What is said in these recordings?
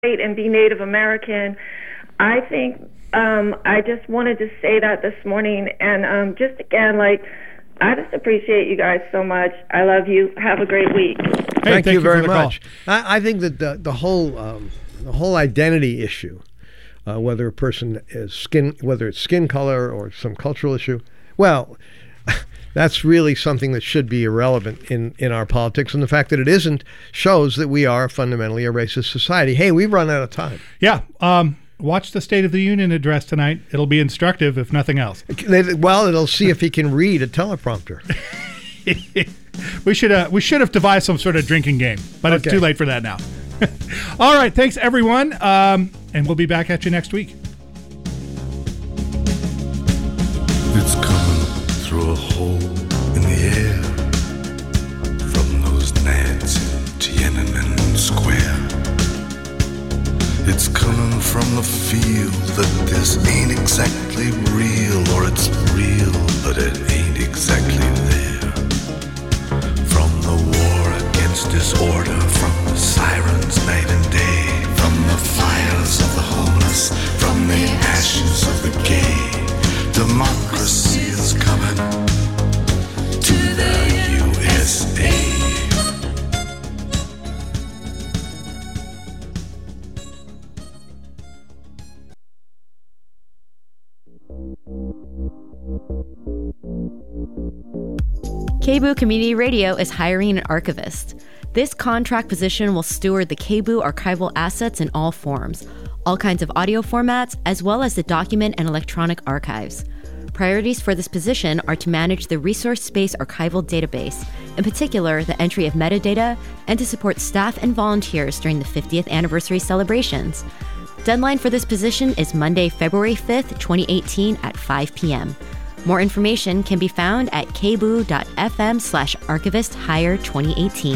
and be Native American. I think I just wanted to say that this morning, and just again, I just appreciate you guys so much. I love you. Have a great week. Thank you very much. I think that the whole identity issue, whether a person is whether it's skin color or some cultural issue, well, that's really something that should be irrelevant in our politics. And the fact that it isn't shows that we are fundamentally a racist society. Hey, we've run out of time. Yeah. Watch the State of the Union address tonight. It'll be instructive, if nothing else. Well, it'll see if he can read a teleprompter. We should have devised some sort of drinking game, but It's too late for that now. All right. Thanks, everyone. And we'll be back at you next week. It's coming through a hole in the air from those gnats in Tiananmen Square. It's coming from the feel that this ain't exactly real, or it's real, but it ain't exactly there. From the war against disorder, from the sirens night and day, from the fires of the homeless, from the ashes of the gay. Democracy is coming to the USA. KBOO Community Radio is hiring an archivist. This contract position will steward the KBOO archival assets in all forms, all kinds of audio formats, as well as the document and electronic archives. Priorities for this position are to manage the resource space archival database, in particular the entry of metadata, and to support staff and volunteers during the 50th anniversary celebrations. Deadline for this position is Monday, February 5th, 2018 at 5 p.m. More information can be found at kboo.fm/archivist-hire2018.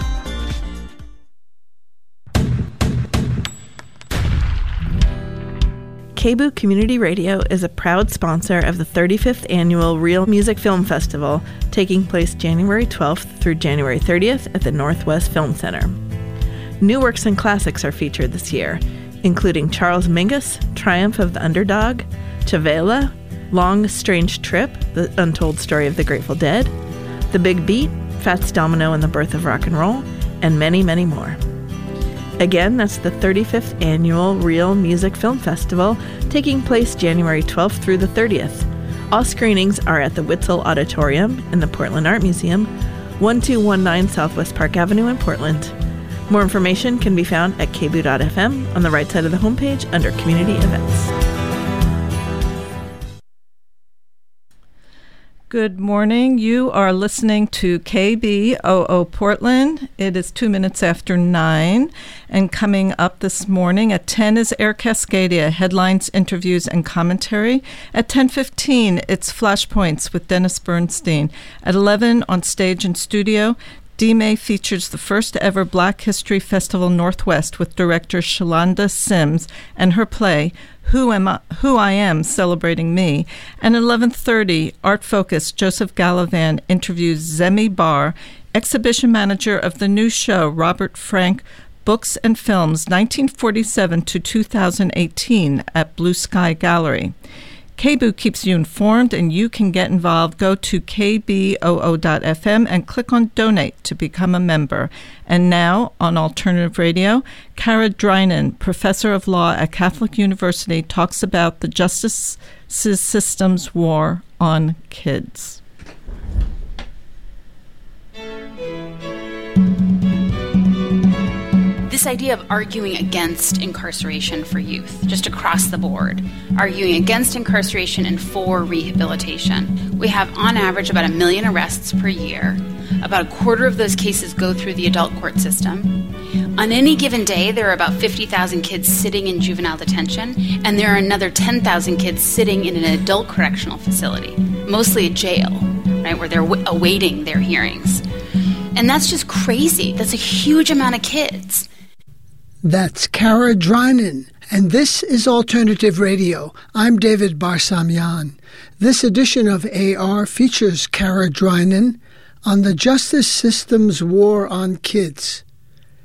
KBOO Community Radio is a proud sponsor of the 35th Annual Real Music Film Festival, taking place January 12th through January 30th at the Northwest Film Center. New works and classics are featured this year, including Charles Mingus, Triumph of the Underdog, Chavela, Long Strange Trip, The Untold Story of the Grateful Dead, The Big Beat, Fats Domino and the Birth of Rock and Roll, and many, many more. Again, that's the 35th Annual Real Music Film Festival, taking place January 12th through the 30th. All screenings are at the Witzel Auditorium in the Portland Art Museum, 1219 Southwest Park Avenue in Portland. More information can be found at kboo.fm on the right side of the homepage under Community Events. Good morning. You are listening to KBOO Portland. It is 2 minutes after 9. And coming up this morning at 10 is Air Cascadia, headlines, interviews, and commentary. At 10:15, it's Flashpoints with Dennis Bernstein. At 11, on stage and studio, D-May features the first ever Black History Festival Northwest with director Shalonda Sims and her play, Who I Am, Celebrating Me. And at 11:30, Art Focus, Joseph Gallivan interviews Zemi Barr, exhibition manager of the new show, Robert Frank Books and Films, 1947 to 2018 at Blue Sky Gallery. KBOO keeps you informed, and you can get involved. Go to kboo.fm and click on Donate to become a member. And now, on Alternative Radio, Kara Drinan, professor of law at Catholic University, talks about the justice system's war on kids. This idea of arguing against incarceration for youth, just across the board, arguing against incarceration and for rehabilitation. We have, on average, about 1 million arrests per year. About a quarter of those cases go through the adult court system. On any given day, there are about 50,000 kids sitting in juvenile detention, and there are another 10,000 kids sitting in an adult correctional facility, mostly a jail, right, where they're awaiting their hearings. And that's just crazy. That's a huge amount of kids. That's Kara Drinan, and this is Alternative Radio. I'm David Barsamian. This edition of AR features Kara Drinan on the justice system's war on kids.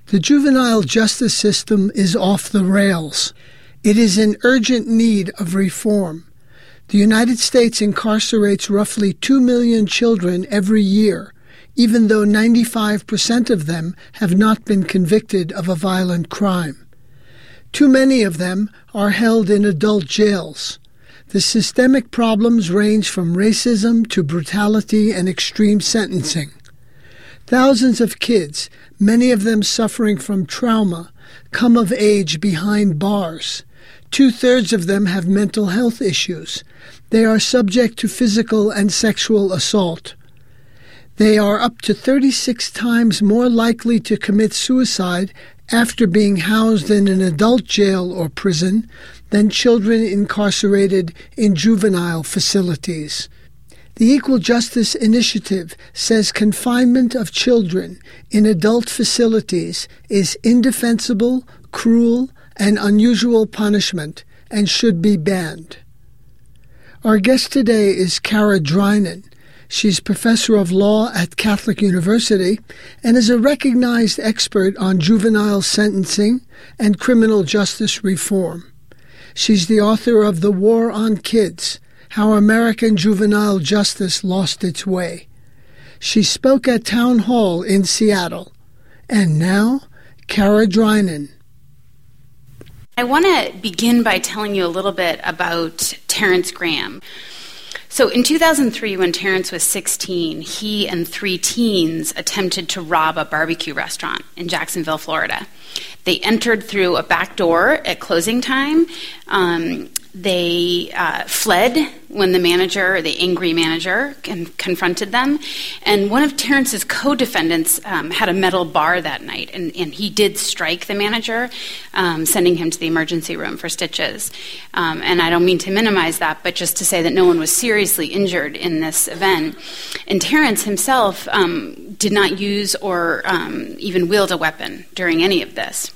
The juvenile justice system is off the rails. It is in urgent need of reform. The United States incarcerates roughly 2 million children every year, even though 95% of them have not been convicted of a violent crime. Too many of them are held in adult jails. The systemic problems range from racism to brutality and extreme sentencing. Thousands of kids, many of them suffering from trauma, come of age behind bars. 2/3 of them have mental health issues. They are subject to physical and sexual assault. They are up to 36 times more likely to commit suicide after being housed in an adult jail or prison than children incarcerated in juvenile facilities. The Equal Justice Initiative says confinement of children in adult facilities is indefensible, cruel, and unusual punishment and should be banned. Our guest today is Kara Drinan. She's professor of law at Catholic University and is a recognized expert on juvenile sentencing and criminal justice reform. She's the author of The War on Kids: How American Juvenile Justice Lost Its Way. She spoke at Town Hall in Seattle. And now, Kara Drinan. I want to begin by telling you a little bit about Terrence Graham. So in 2003, when Terrence was 16, he and 3 teens attempted to rob a barbecue restaurant in Jacksonville, Florida. They entered through a back door at closing time. They fled when the angry manager, confronted them. And one of Terrence's co-defendants had a metal bar that night, and he did strike the manager, sending him to the emergency room for stitches. And I don't mean to minimize that, but just to say that no one was seriously injured in this event. And Terrence himself did not use or even wield a weapon during any of this.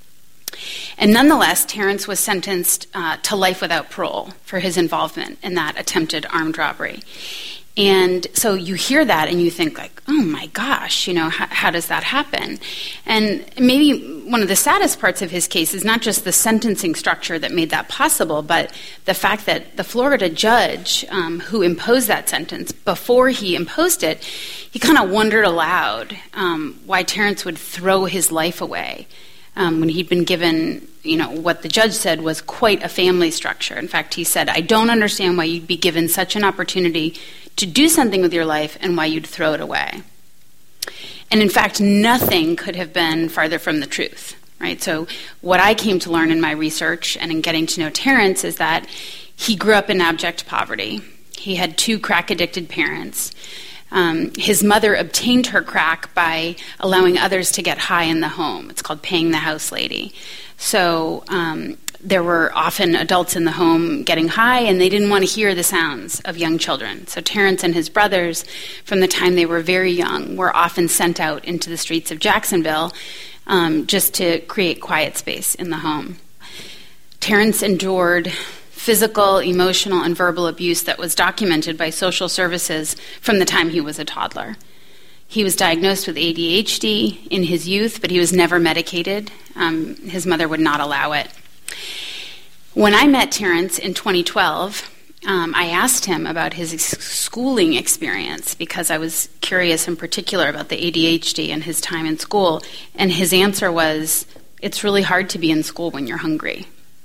And nonetheless, Terrence was sentenced to life without parole for his involvement in that attempted armed robbery. And so you hear that and you think like, oh my gosh, how does that happen? And maybe one of the saddest parts of his case is not just the sentencing structure that made that possible, but the fact that the Florida judge who imposed that sentence, before he imposed it, he kind of wondered aloud why Terrence would throw his life away. When he'd been given, what the judge said was quite a family structure. In fact, he said, I don't understand why you'd be given such an opportunity to do something with your life and why you'd throw it away. And in fact, nothing could have been farther from the truth, right? So what I came to learn in my research and in getting to know Terrence is that he grew up in abject poverty. He had 2 crack-addicted parents. His mother obtained her crack by allowing others to get high in the home. It's called paying the house lady. So there were often adults in the home getting high, and they didn't want to hear the sounds of young children. So Terrence and his brothers, from the time they were very young, were often sent out into the streets of Jacksonville just to create quiet space in the home. Terrence endured physical, emotional, and verbal abuse that was documented by social services from the time he was a toddler. He was diagnosed with ADHD in his youth, but he was never medicated. His mother would not allow it. When I met Terrence in 2012, I asked him about his schooling experience because I was curious in particular about the ADHD and his time in school, and his answer was, it's really hard to be in school when you're hungry.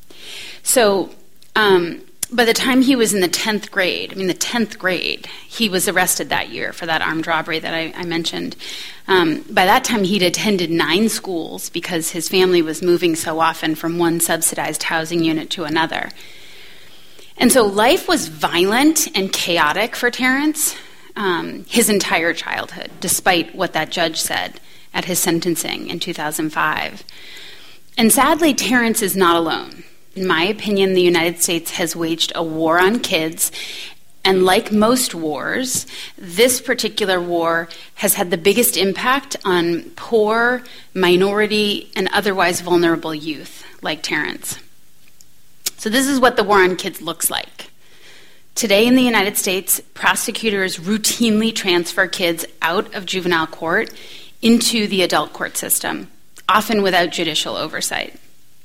So by the time he was in the 10th grade, he was arrested that year for that armed robbery that I mentioned. By that time, he'd attended 9 schools because his family was moving so often from one subsidized housing unit to another. And so life was violent and chaotic for Terrence his entire childhood, despite what that judge said at his sentencing in 2005. And sadly, Terrence is not alone. In my opinion, the United States has waged a war on kids, and like most wars, this particular war has had the biggest impact on poor, minority, and otherwise vulnerable youth, like Terrence. So this is what the war on kids looks like. Today in the United States, prosecutors routinely transfer kids out of juvenile court into the adult court system, often without judicial oversight.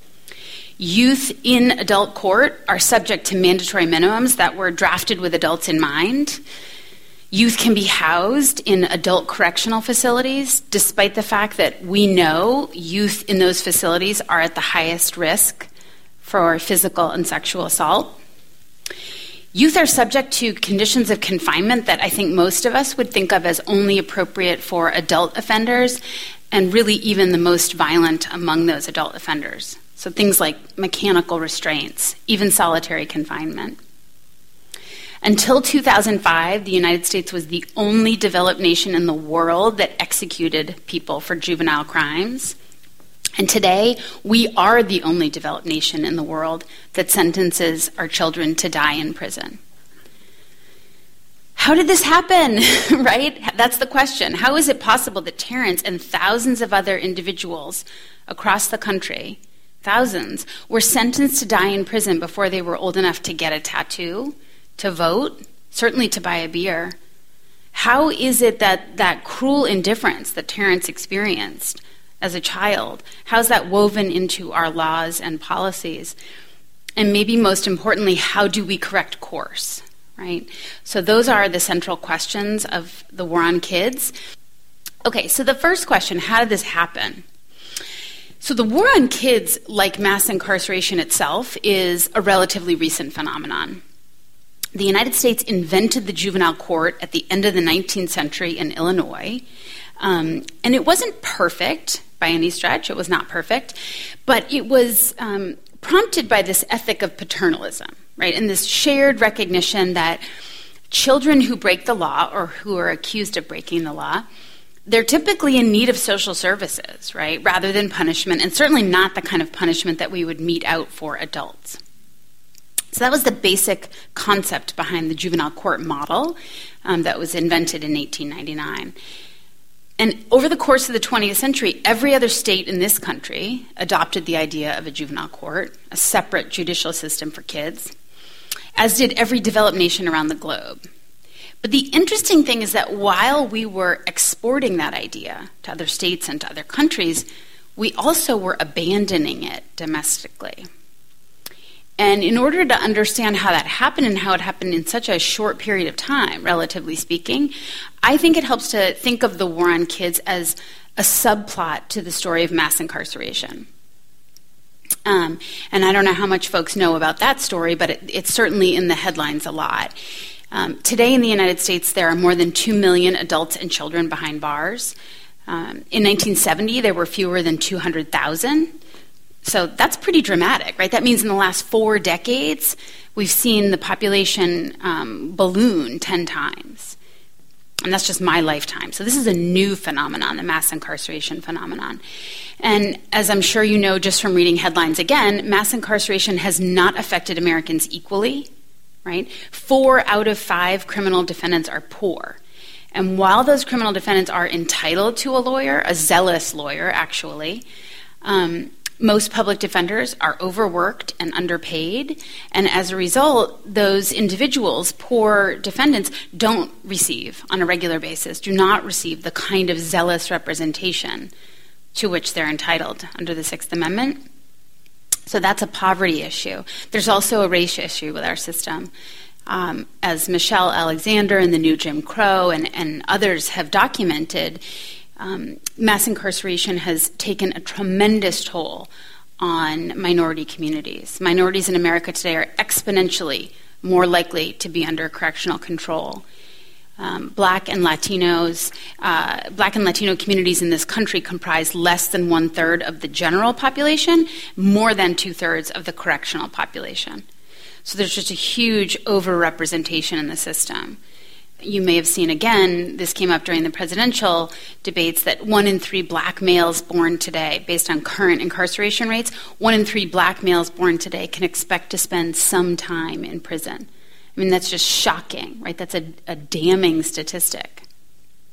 Youth in adult court are subject to mandatory minimums that were drafted with adults in mind. Youth can be housed in adult correctional facilities, despite the fact that we know youth in those facilities are at the highest risk for physical and sexual assault. Youth are subject to conditions of confinement that I think most of us would think of as only appropriate for adult offenders, and really even the most violent among those adult offenders. So things like mechanical restraints, even solitary confinement. Until 2005, the United States was the only developed nation in the world that executed people for juvenile crimes. And today, we are the only developed nation in the world that sentences our children to die in prison. How did this happen, right? That's the question. How is it possible that Terrence and thousands of other individuals across the country, thousands, were sentenced to die in prison before they were old enough to get a tattoo, to vote, certainly to buy a beer? How is it that that cruel indifference that Terrence experienced as a child, how's that woven into our laws and policies? And maybe most importantly, how do we correct course, right? So those are the central questions of the war on kids. Okay, so the first question, how did this happen? So the war on kids, like mass incarceration itself, is a relatively recent phenomenon. The United States invented the juvenile court at the end of the 19th century in Illinois. And it wasn't perfect by any stretch. It was not perfect. But it was prompted by this ethic of paternalism, right? And this shared recognition that children who break the law or who are accused of breaking the law, they're typically in need of social services, right? Rather than punishment, and certainly not the kind of punishment that we would mete out for adults. So that was the basic concept behind the juvenile court model that was invented in 1899. And over the course of the 20th century, every other state in this country adopted the idea of a juvenile court, a separate judicial system for kids, as did every developed nation around the globe. But the interesting thing is that while we were exporting that idea to other states and to other countries, we also were abandoning it domestically. And in order to understand how that happened and how it happened in such a short period of time, relatively speaking, I think it helps to think of the war on kids as a subplot to the story of mass incarceration. And I don't know how much folks know about that story, but it's certainly in the headlines a lot. Today in the United States, there are more than 2 million adults and children behind bars. In 1970, there were fewer than 200,000. So that's pretty dramatic, right? That means in the last 4 decades, we've seen the population balloon 10 times. And that's just my lifetime. So this is a new phenomenon, the mass incarceration phenomenon. And as I'm sure you know just from reading headlines again, mass incarceration has not affected Americans equally, right? 4 out of 5 criminal defendants are poor. And while those criminal defendants are entitled to a lawyer, a zealous lawyer actually, most public defenders are overworked and underpaid, and as a result, those individuals, poor defendants, don't receive, on a regular basis, do not receive the kind of zealous representation to which they're entitled under the Sixth Amendment. So that's a poverty issue. There's also a race issue with our system. As Michelle Alexander and the New Jim Crow and others have documented, mass incarceration has taken a tremendous toll on minority communities. Minorities in America today are exponentially more likely to be under correctional control. Black and Latino communities in this country comprise less than 1/3 of the general population, more than 2/3 of the correctional population. So there's just a huge overrepresentation in the system. You may have seen again, this came up during the presidential debates, that 1 in 3 black males born today, based on current incarceration rates, 1 in 3 black males born today can expect to spend some time in prison. I mean, that's just shocking, right? That's a damning statistic.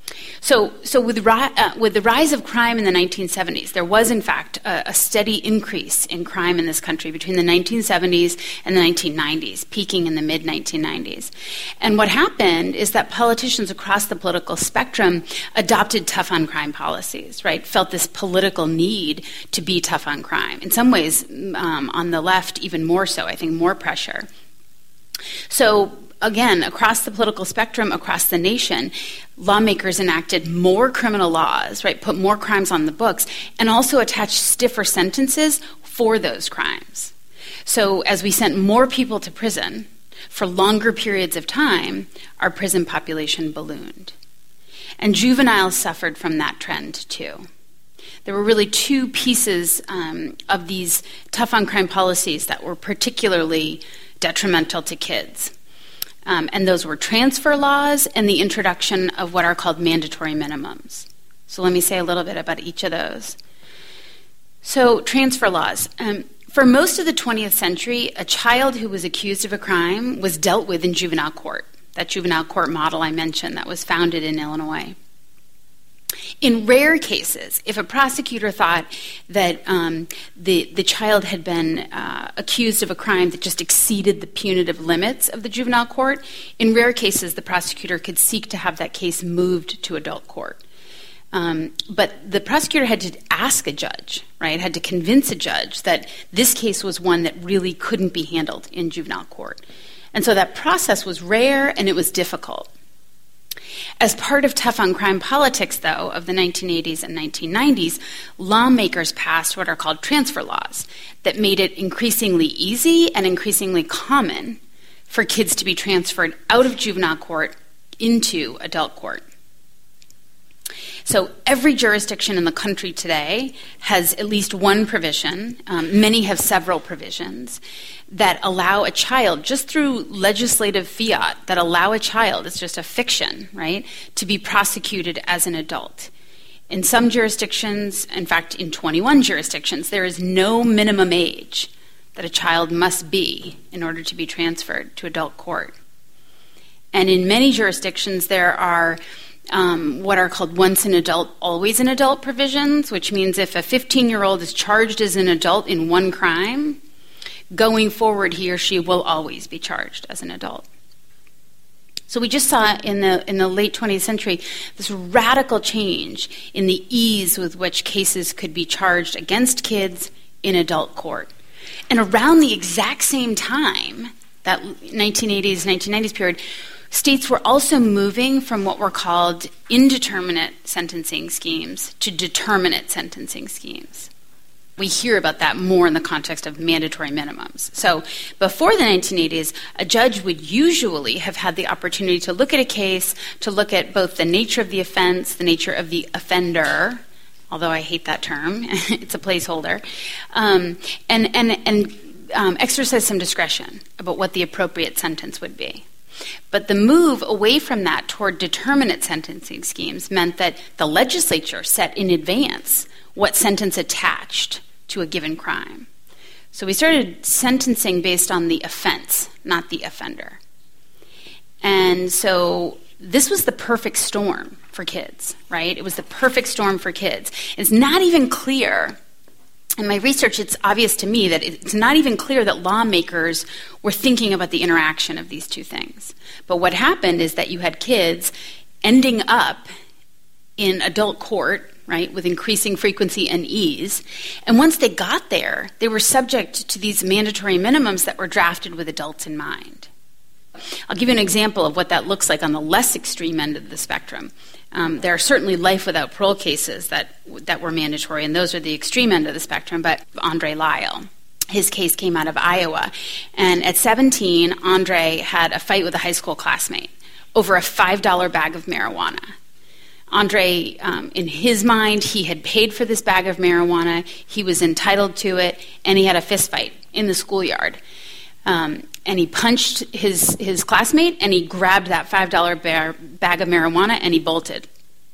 So with the rise of crime in the 1970s, there was, in fact, a steady increase in crime in this country between the 1970s and the 1990s, peaking in the mid-1990s. And what happened is that politicians across the political spectrum adopted tough-on-crime policies, right? Felt this political need to be tough on crime. In some ways, on the left, even more so, I think, more pressure. So again, across the political spectrum, across the nation, lawmakers enacted more criminal laws, right, put more crimes on the books, and also attached stiffer sentences for those crimes. So as we sent more people to prison for longer periods of time, our prison population ballooned. And juveniles suffered from that trend too. There were really two pieces of these tough-on-crime policies that were particularly detrimental to kids. And those were transfer laws and the introduction of what are called mandatory minimums. So let me say a little bit about each of those. So transfer laws. For most of the 20th century, a child who was accused of a crime was dealt with in juvenile court, that juvenile court model I mentioned that was founded in Illinois. In rare cases, if a prosecutor thought that the child had been accused of a crime that just exceeded the punitive limits of the juvenile court, in rare cases the prosecutor could seek to have that case moved to adult court. But the prosecutor had to ask a judge, right, had to convince a judge that this case was one that really couldn't be handled in juvenile court. And so that process was rare and it was difficult. As part of tough-on-crime politics, though, of the 1980s and 1990s, lawmakers passed what are called transfer laws that made it increasingly easy and increasingly common for kids to be transferred out of juvenile court into adult court. So every jurisdiction in the country today has at least one provision, many have several provisions, that allow a child, just through legislative fiat, that allow a child, it's just a fiction, right, to be prosecuted as an adult. In some jurisdictions, in fact, in 21 jurisdictions, there is no minimum age that a child must be in order to be transferred to adult court. And in many jurisdictions, there are what are called once an adult, always an adult provisions, which means if a 15-year-old is charged as an adult in one crime, going forward he or she will always be charged as an adult. So we just saw in the late 20th century this radical change in the ease with which cases could be charged against kids in adult court. And around the exact same time, that 1980s, 1990s period, states were also moving from what were called indeterminate sentencing schemes to determinate sentencing schemes. We hear about that more in the context of mandatory minimums. So before the 1980s, a judge would usually have had the opportunity to look at a case, to look at both the nature of the offense, the nature of the offender, although I hate that term, it's a placeholder, and exercise some discretion about what the appropriate sentence would be. But the move away from that toward determinate sentencing schemes meant that the legislature set in advance what sentence attached to a given crime. So we started sentencing based on the offense, not the offender. And so this was the perfect storm for kids, right? It was the perfect storm for kids. It's not even clear. In my research, it's obvious to me that it's not even clear that lawmakers were thinking about the interaction of these two things. But what happened is that you had kids ending up in adult court, right, with increasing frequency and ease. And once they got there, they were subject to these mandatory minimums that were drafted with adults in mind. I'll give you an example of what that looks like on the less extreme end of the spectrum. There are certainly life without parole cases that were mandatory, and those are the extreme end of the spectrum, but Andre Lyle, his case came out of Iowa. And at 17, Andre had a fight with a high school classmate over a $5 bag of marijuana. Andre, in his mind, he had paid for this bag of marijuana, he was entitled to it, and he had a fist fight in the schoolyard. And he punched his classmate, and he grabbed that $5 bag of marijuana, and he bolted.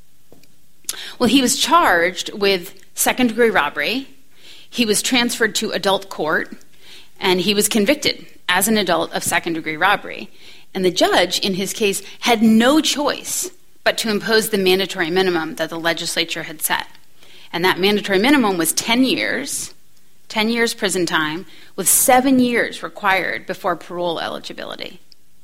Well, he was charged with second-degree robbery. He was transferred to adult court, and he was convicted as an adult of second-degree robbery. And the judge, in his case, had no choice but to impose the mandatory minimum that the legislature had set. And that mandatory minimum was 10 years prison time, with 7 years required before parole eligibility.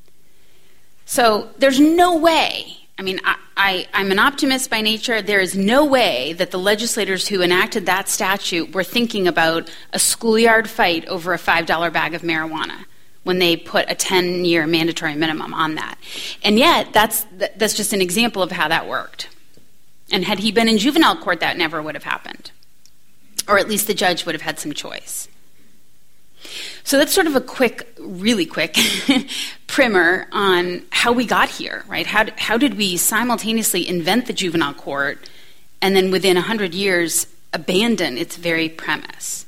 So there's no way, I'm an optimist by nature, there is no way that the legislators who enacted that statute were thinking about a schoolyard fight over a $5 bag of marijuana when they put a 10-year mandatory minimum on that. And yet, that's just an example of how that worked. And had he been in juvenile court, that never would have happened. Or at least the judge would have had some choice. So that's sort of a really quick primer on how we got here, right? How did we simultaneously invent the juvenile court and then within 100 years abandon its very premise?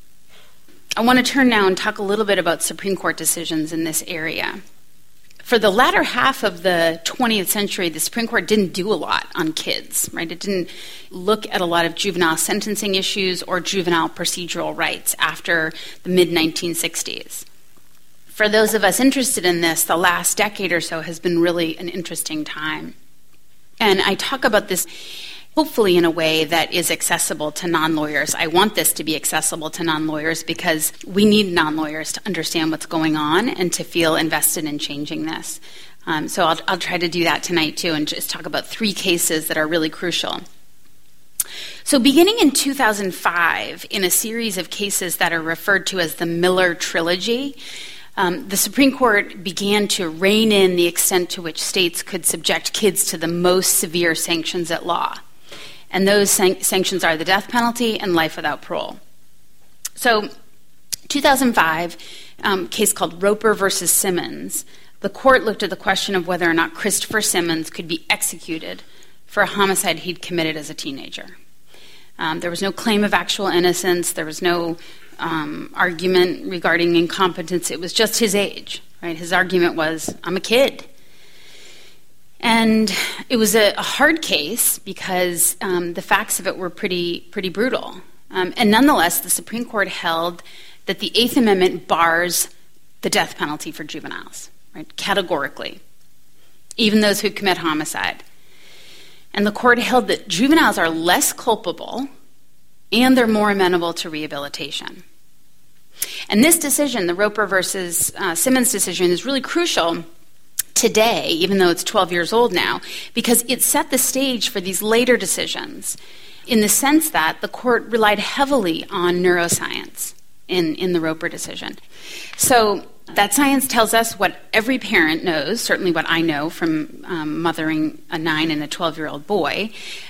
I want to turn now and talk a little bit about Supreme Court decisions in this area. For the latter half of the 20th century, the Supreme Court didn't do a lot on kids, right? It didn't look at a lot of juvenile sentencing issues or juvenile procedural rights after the mid-1960s. For those of us interested in this, the last decade or so has been really an interesting time. And I talk about this hopefully in a way that is accessible to non-lawyers. I want this to be accessible to non-lawyers because we need non-lawyers to understand what's going on and to feel invested in changing this. So I'll try to do that tonight too and just talk about 3 cases that are really crucial. So beginning in 2005, in a series of cases that are referred to as the Miller Trilogy, the Supreme Court began to rein in the extent to which states could subject kids to the most severe sanctions at law. And those sanctions are the death penalty and life without parole. So 2005, case called Roper versus Simmons, the court looked at the question of whether or not Christopher Simmons could be executed for a homicide he'd committed as a teenager. There was no claim of actual innocence. There was no argument regarding incompetence. It was just his age, right? His argument was, I'm a kid. And it was a hard case because the facts of it were pretty brutal. And nonetheless, the Supreme Court held that the Eighth Amendment bars the death penalty for juveniles, right, categorically, even those who commit homicide. And the court held that juveniles are less culpable and they're more amenable to rehabilitation. And this decision, the Roper versus Simmons decision, is really crucial today, even though it's 12 years old now, because it set the stage for these later decisions in the sense that the court relied heavily on neuroscience in the Roper decision. So that science tells us what every parent knows, certainly what I know from mothering a 9 and a 12-year-old boy.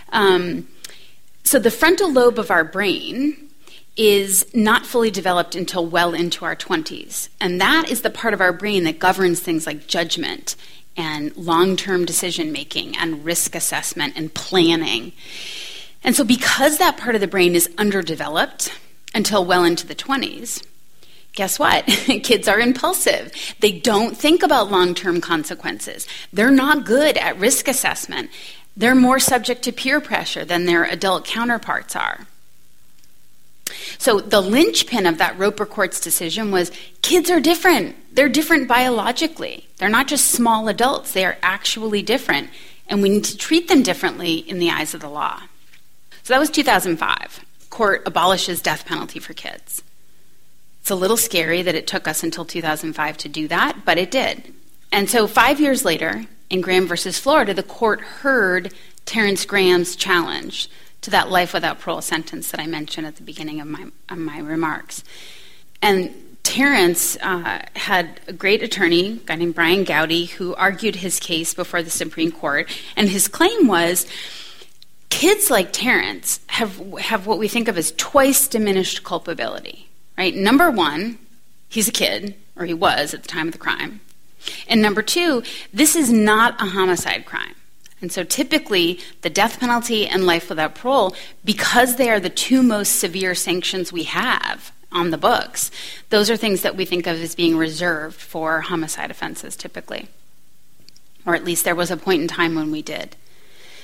So the frontal lobe of our brain is not fully developed until well into our 20s. And that is the part of our brain that governs things like judgment and long-term decision-making and risk assessment and planning. And so because that part of the brain is underdeveloped until well into the 20s, guess what? Kids are impulsive. They don't think about long-term consequences. They're not good at risk assessment. They're more subject to peer pressure than their adult counterparts are. So the linchpin of that Roper Court's decision was kids are different. They're different biologically. They're not just small adults. They are actually different, and we need to treat them differently in the eyes of the law. So that was 2005. Court abolishes death penalty for kids. It's a little scary that it took us until 2005 to do that, but it did. And so 5 years later, in Graham versus Florida, the court heard Terrence Graham's challenge to that life without parole sentence that I mentioned at the beginning of my remarks. And Terrence had a great attorney, a guy named Brian Gowdy, who argued his case before the Supreme Court. And his claim was kids like Terrence have what we think of as twice diminished culpability. Right? Number one, he's a kid, or he was at the time of the crime. And number two, this is not a homicide crime. And so typically, the death penalty and life without parole, because they are the two most severe sanctions we have on the books, those are things that we think of as being reserved for homicide offenses typically. Or at least there was a point in time when we did.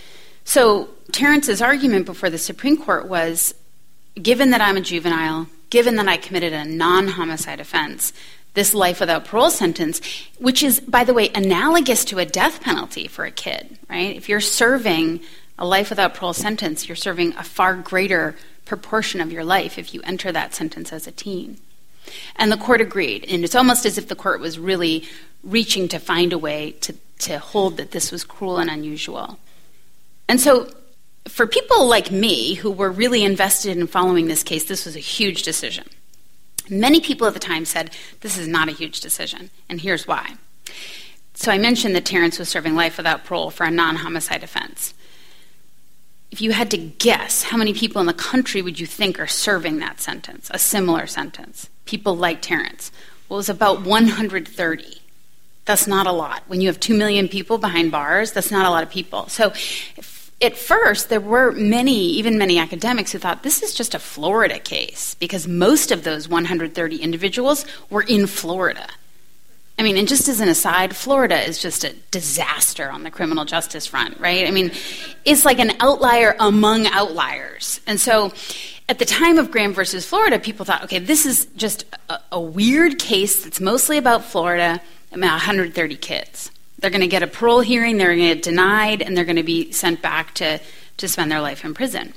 So Terrence's argument before the Supreme Court was, given that I'm a juvenile, given that I committed a non-homicide offense, this life without parole sentence, which is, by the way, analogous to a death penalty for a kid, right? If you're serving a life without parole sentence, you're serving a far greater proportion of your life if you enter that sentence as a teen. And the court agreed. And it's almost as if the court was really reaching to find a way to hold that this was cruel and unusual. And so for people like me who were really invested in following this case, this was a huge decision. Many people at the time said, this is not a huge decision, and here's why. So I mentioned that Terrence was serving life without parole for a non-homicide offense. If you had to guess, how many people in the country would you think are serving that sentence, a similar sentence? People like Terrence. Well, it was about 130. That's not a lot. When you have 2 million people behind bars, that's not a lot of people. So at first, there were many academics who thought this is just a Florida case because most of those 130 individuals were in Florida. I mean, and just as an aside, Florida is just a disaster on the criminal justice front, right? I mean, it's like an outlier among outliers. And so at the time of Graham versus Florida, people thought, okay, this is just a weird case that's mostly about Florida, about 130 kids. They're going to get a parole hearing, they're going to get denied, and they're going to be sent back to spend their life in prison.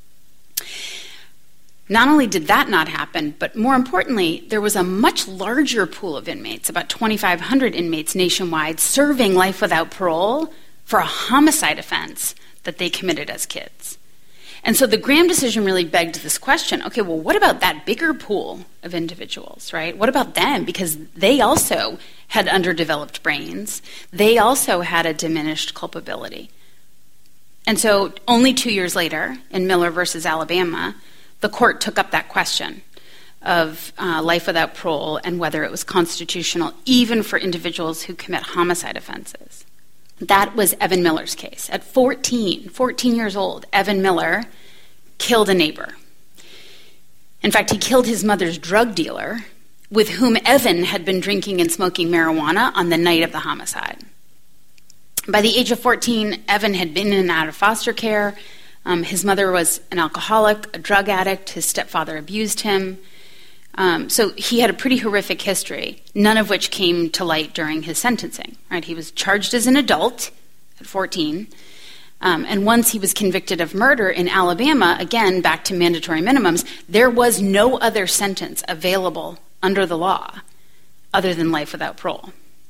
Not only did that not happen, but more importantly, there was a much larger pool of inmates, about 2,500 inmates nationwide, serving life without parole for a homicide offense that they committed as kids. And so the Graham decision really begged this question, okay, well, what about that bigger pool of individuals, right? What about them? Because they also had underdeveloped brains. They also had a diminished culpability. And so only 2 years later, in Miller versus Alabama, the court took up that question of life without parole and whether it was constitutional even for individuals who commit homicide offenses. That was Evan Miller's case. At 14 years old, Evan Miller killed a neighbor. In fact, he killed his mother's drug dealer, with whom Evan had been drinking and smoking marijuana on the night of the homicide. By the age of 14, Evan had been in and out of foster care. His mother was an alcoholic, a drug addict. His stepfather abused him. So he had a pretty horrific history, none of which came to light during his sentencing. Right? He was charged as an adult at 14, and once he was convicted of murder in Alabama, again, back to mandatory minimums, there was no other sentence available under the law other than life without parole.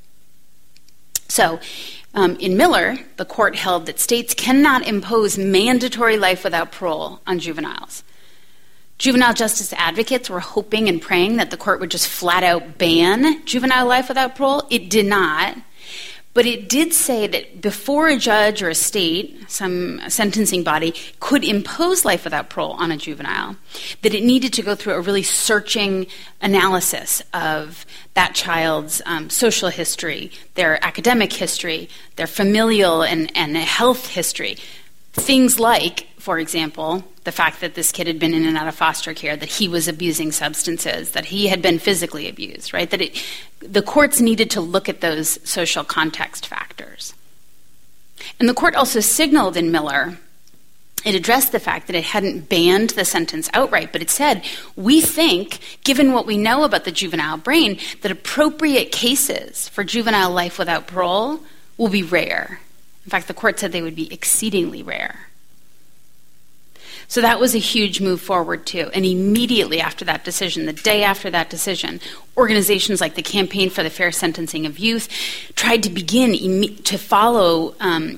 So in Miller, the court held that states cannot impose mandatory life without parole on juveniles. Juvenile justice advocates were hoping and praying that the court would just flat out ban juvenile life without parole. It did not. But it did say that before a judge or a state, some sentencing body, could impose life without parole on a juvenile, that it needed to go through a really searching analysis of that child's social history, their academic history, their familial and health history. Things like, for example, the fact that this kid had been in and out of foster care, that he was abusing substances, that he had been physically abused, right? That the courts needed to look at those social context factors. And the court also signaled in Miller, it addressed the fact that it hadn't banned the sentence outright, but it said, we think, given what we know about the juvenile brain, that appropriate cases for juvenile life without parole will be rare. In fact, the court said they would be exceedingly rare. So that was a huge move forward, too. And immediately after that decision, the day after that decision, organizations like the Campaign for the Fair Sentencing of Youth tried to begin to follow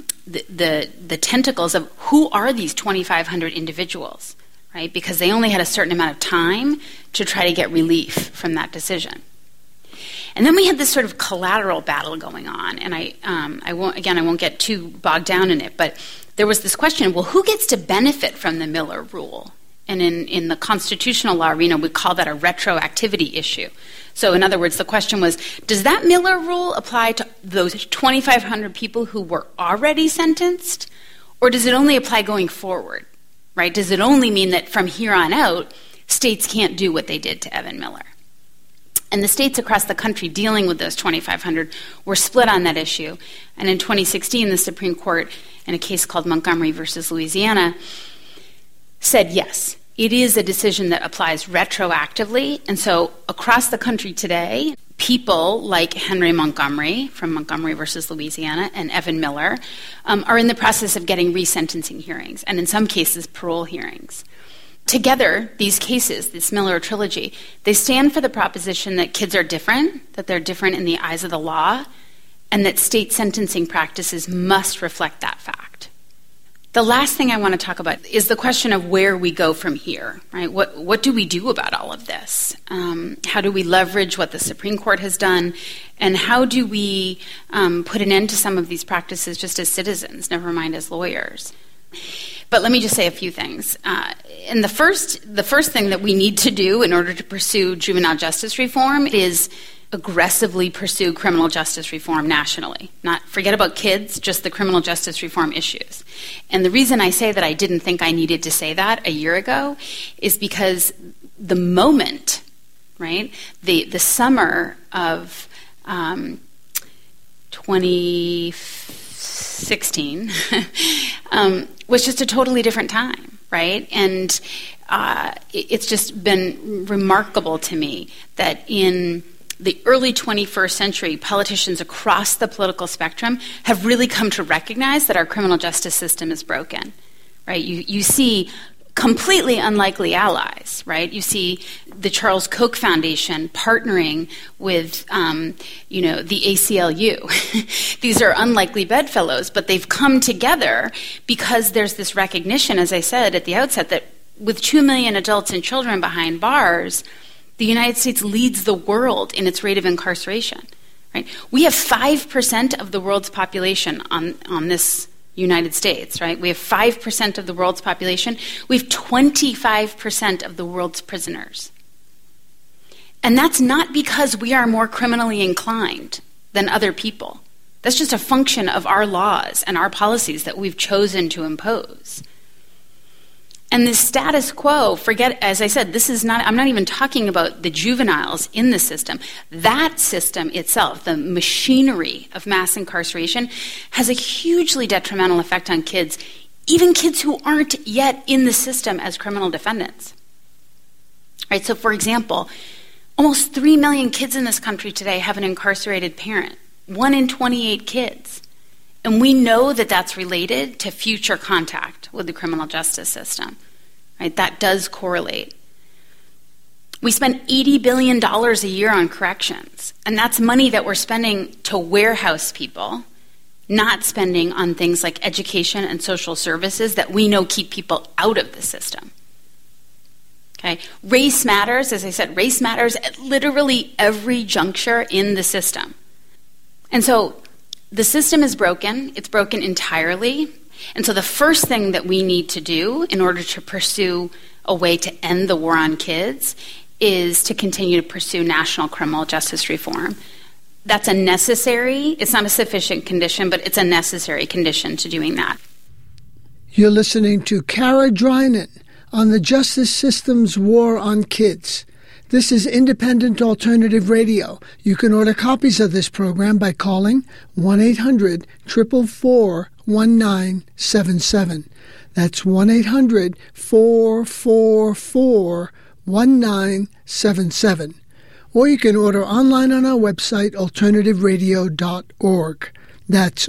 the tentacles of who are these 2,500 individuals, right? Because they only had a certain amount of time to try to get relief from that decision. And then we had this sort of collateral battle going on, and I won't get too bogged down in it, but there was this question, well, who gets to benefit from the Miller rule? And in the constitutional law arena, we call that a retroactivity issue. So in other words, the question was, does that Miller rule apply to those 2,500 people who were already sentenced, or does it only apply going forward, right? Does it only mean that from here on out, states can't do what they did to Evan Miller? And the states across the country dealing with those 2,500 were split on that issue. And in 2016, the Supreme Court, in a case called Montgomery versus Louisiana, said yes, it is a decision that applies retroactively. And so across the country today, people like Henry Montgomery from Montgomery versus Louisiana and Evan Miller are in the process of getting resentencing hearings, and in some cases, parole hearings. Together, these cases, this Miller trilogy, they stand for the proposition that kids are different, that they're different in the eyes of the law, and that state sentencing practices must reflect that fact. The last thing I want to talk about is the question of where we go from here, right? What do we do about all of this? How do we leverage what the Supreme Court has done? And how do we put an end to some of these practices just as citizens, never mind as lawyers? But let me just say a few things. And the first thing that we need to do in order to pursue juvenile justice reform is aggressively pursue criminal justice reform nationally. Not forget about kids, just the criminal justice reform issues. And the reason I say that I didn't think I needed to say that a year ago is because the moment, right, the summer of 2016 was just a totally different time, right? And it's just been remarkable to me that in the early 21st century, politicians across the political spectrum have really come to recognize that our criminal justice system is broken, right? You see completely unlikely allies, right? You see the Charles Koch Foundation partnering with, the ACLU. These are unlikely bedfellows, but they've come together because there's this recognition, as I said at the outset, that with 2 million adults and children behind bars, the United States leads the world in its rate of incarceration. Right? We have 5% of the world's population on this United States. Right? We have 5% of the world's population. We have 25% of the world's prisoners. And that's not because we are more criminally inclined than other people. That's just a function of our laws and our policies that we've chosen to impose. And the status quo, forget, as I said, I'm not even talking about the juveniles in the system. That system itself, the machinery of mass incarceration, has a hugely detrimental effect on kids, even kids who aren't yet in the system as criminal defendants. Right? So, for example, almost 3 million kids in this country today have an incarcerated parent, 1 in 28 kids. And we know that that's related to future contact with the criminal justice system. Right? That does correlate. We spend $80 billion a year on corrections, and that's money that we're spending to warehouse people, not spending on things like education and social services that we know keep people out of the system. Okay? Race matters, as I said, race matters at literally every juncture in the system. And so the system is broken. It's broken entirely. And so the first thing that we need to do in order to pursue a way to end the war on kids is to continue to pursue national criminal justice reform. That's a necessary, it's not a sufficient condition, but it's a necessary condition to doing that. You're listening to Kara Drinan on the justice system's war on kids. This is Independent Alternative Radio. You can order copies of this program by calling 1-800-444-1977. That's 1-800-444-1977. Or you can order online on our website, alternativeradio.org. That's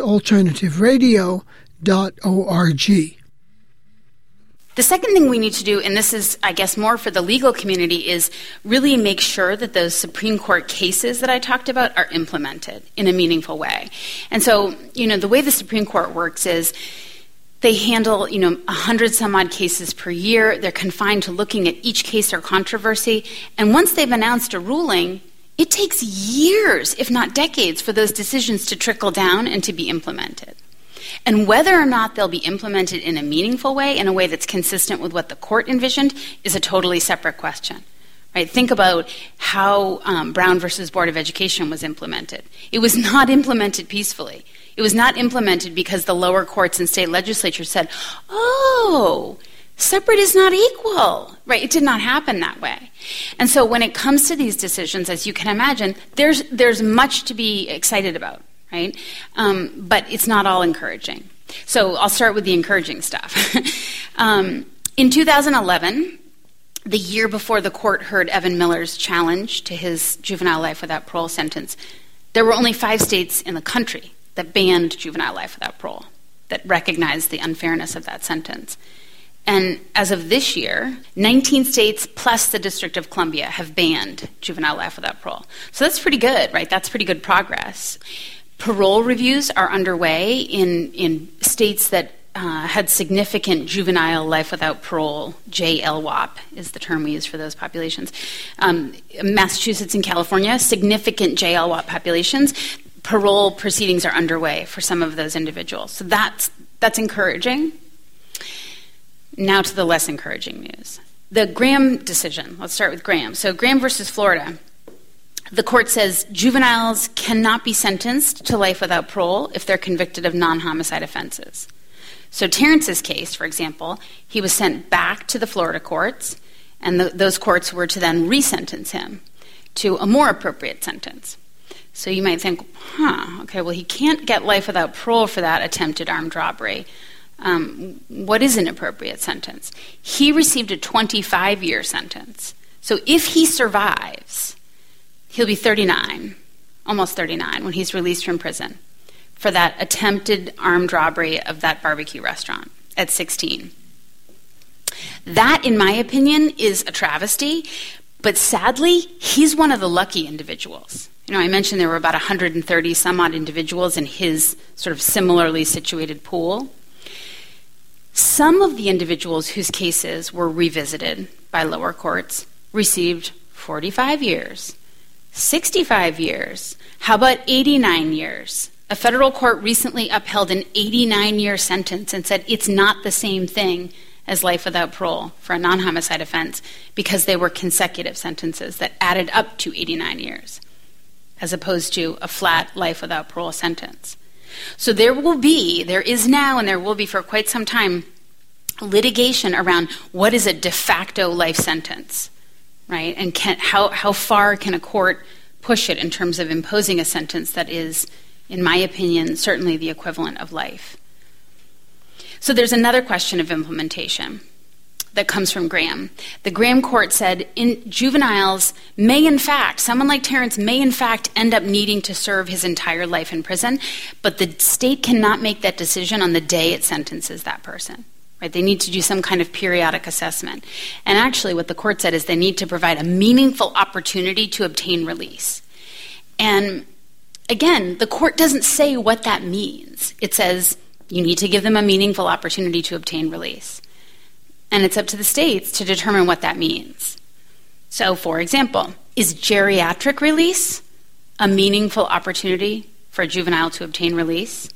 alternativeradio.org. The second thing we need to do, and this is, I guess, more for the legal community, is really make sure that those Supreme Court cases that I talked about are implemented in a meaningful way. And so, the way the Supreme Court works is they handle, 100 some odd cases per year. They're confined to looking at each case or controversy. And once they've announced a ruling, it takes years, if not decades, for those decisions to trickle down and to be implemented. And whether or not they'll be implemented in a meaningful way, in a way that's consistent with what the court envisioned, is a totally separate question. Right? Think about how Brown versus Board of Education was implemented. It was not implemented peacefully. It was not implemented because the lower courts and state legislatures said, oh, separate is not equal. Right? It did not happen that way. And so when it comes to these decisions, as you can imagine, there's much to be excited about. Right? But it's not all encouraging. So I'll start with the encouraging stuff. In 2011, the year before the court heard Evan Miller's challenge to his juvenile life without parole sentence, there were only 5 states in the country that banned juvenile life without parole, that recognized the unfairness of that sentence. And as of this year, 19 states plus the District of Columbia have banned juvenile life without parole. So that's pretty good, right? That's pretty good progress. Parole reviews are underway in states that had significant juvenile life without parole. JLWOP is the term we use for those populations. Massachusetts and California, significant JLWOP populations. Parole proceedings are underway for some of those individuals. So that's encouraging. Now to the less encouraging news. The Graham decision. Let's start with Graham. So Graham versus Florida. The court says juveniles cannot be sentenced to life without parole if they're convicted of non-homicide offenses. So Terrence's case, for example, he was sent back to the Florida courts, and those courts were to then resentence him to a more appropriate sentence. So you might think, okay, well, he can't get life without parole for that attempted armed robbery. What is an appropriate sentence? He received a 25-year sentence. So if he survives, he'll be 39, almost 39, when he's released from prison for that attempted armed robbery of that barbecue restaurant at 16. That, in my opinion, is a travesty, but sadly, he's one of the lucky individuals. I mentioned there were about 130 some odd individuals in his sort of similarly situated pool. Some of the individuals whose cases were revisited by lower courts received 45 years, 65 years. How about 89 years? A federal court recently upheld an 89-year sentence and said it's not the same thing as life without parole for a non-homicide offense because they were consecutive sentences that added up to 89 years, as opposed to a flat life without parole sentence. So there is now, and there will be for quite some time, litigation around what is a de facto life sentence, right? And how far can a court push it in terms of imposing a sentence that is, in my opinion, certainly the equivalent of life. So there's another question of implementation that comes from Graham. The Graham court said juveniles may in fact, someone like Terrence may in fact end up needing to serve his entire life in prison, but the state cannot make that decision on the day it sentences that person. Right? They need to do some kind of periodic assessment. And actually what the court said is they need to provide a meaningful opportunity to obtain release. And again, the court doesn't say what that means. It says you need to give them a meaningful opportunity to obtain release. And it's up to the states to determine what that means. So, for example, is geriatric release a meaningful opportunity for a juvenile to obtain release?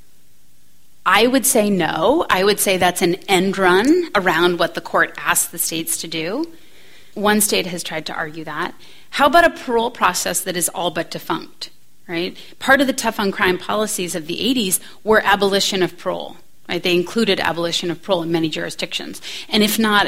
I would say no. I would say that's an end run around what the court asks the states to do. One state has tried to argue that. How about a parole process that is all but defunct? Right? Part of the tough on crime policies of the 80s were abolition of parole. Right? They included abolition of parole in many jurisdictions. And if not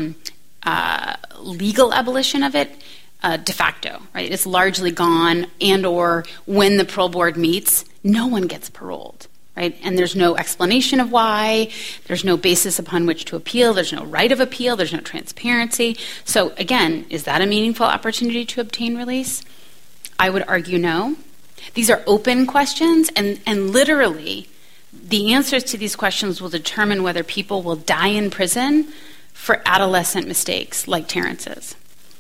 legal abolition of it, de facto. Right? It's largely gone, and or when the parole board meets, no one gets paroled. Right? And there's no explanation of why. There's no basis upon which to appeal. There's no right of appeal. There's no transparency. So again, is that a meaningful opportunity to obtain release? I would argue no. These are open questions, and literally the answers to these questions will determine whether people will die in prison for adolescent mistakes like Terrence's.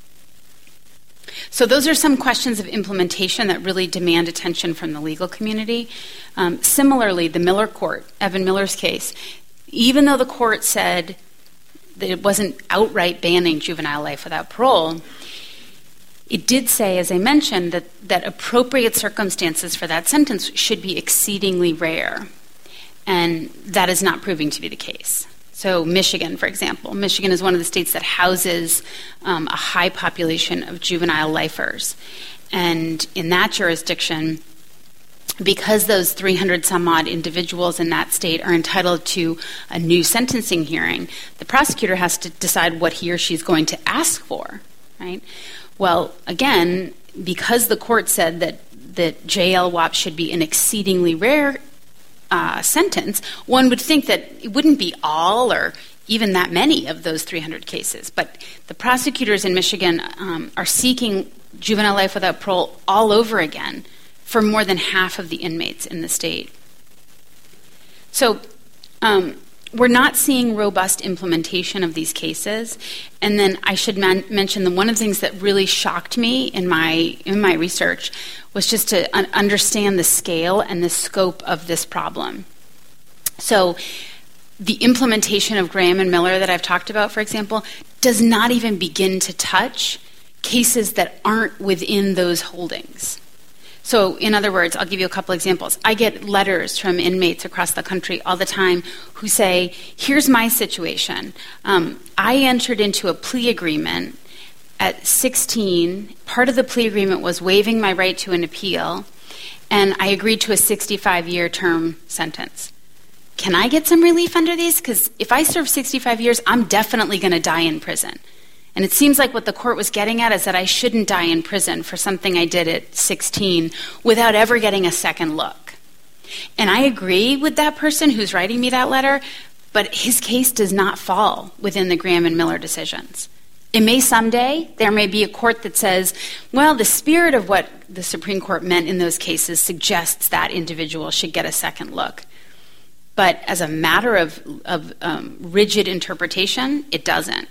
So those are some questions of implementation that really demand attention from the legal community. Similarly, the Miller court, Evan Miller's case, even though the court said that it wasn't outright banning juvenile life without parole, it did say, as I mentioned, that appropriate circumstances for that sentence should be exceedingly rare. And that is not proving to be the case. So Michigan, for example. Michigan is one of the states that houses a high population of juvenile lifers. And in that jurisdiction, because those 300 some odd individuals in that state are entitled to a new sentencing hearing, the prosecutor has to decide what he or she is going to ask for, right? Well, again, because the court said that JLWOP should be an exceedingly rare sentence, one would think that it wouldn't be all or even that many of those 300 cases. But the prosecutors in Michigan are seeking juvenile life without parole all over again for more than half of the inmates in the state. So we're not seeing robust implementation of these cases. And then I should mention that one of the things that really shocked me in my research was just to understand the scale and the scope of this problem. So the implementation of Graham and Miller that I've talked about, for example, does not even begin to touch cases that aren't within those holdings. So, in other words, I'll give you a couple examples. I get letters from inmates across the country all the time who say, here's my situation. I entered into a plea agreement at 16. Part of the plea agreement was waiving my right to an appeal, and I agreed to a 65-year term sentence. Can I get some relief under these? Because if I serve 65 years, I'm definitely going to die in prison. And it seems like what the court was getting at is that I shouldn't die in prison for something I did at 16 without ever getting a second look. And I agree with that person who's writing me that letter, but his case does not fall within the Graham and Miller decisions. It may someday. There may be a court that says, well, the spirit of what the Supreme Court meant in those cases suggests that individual should get a second look. But as a matter of rigid interpretation, it doesn't.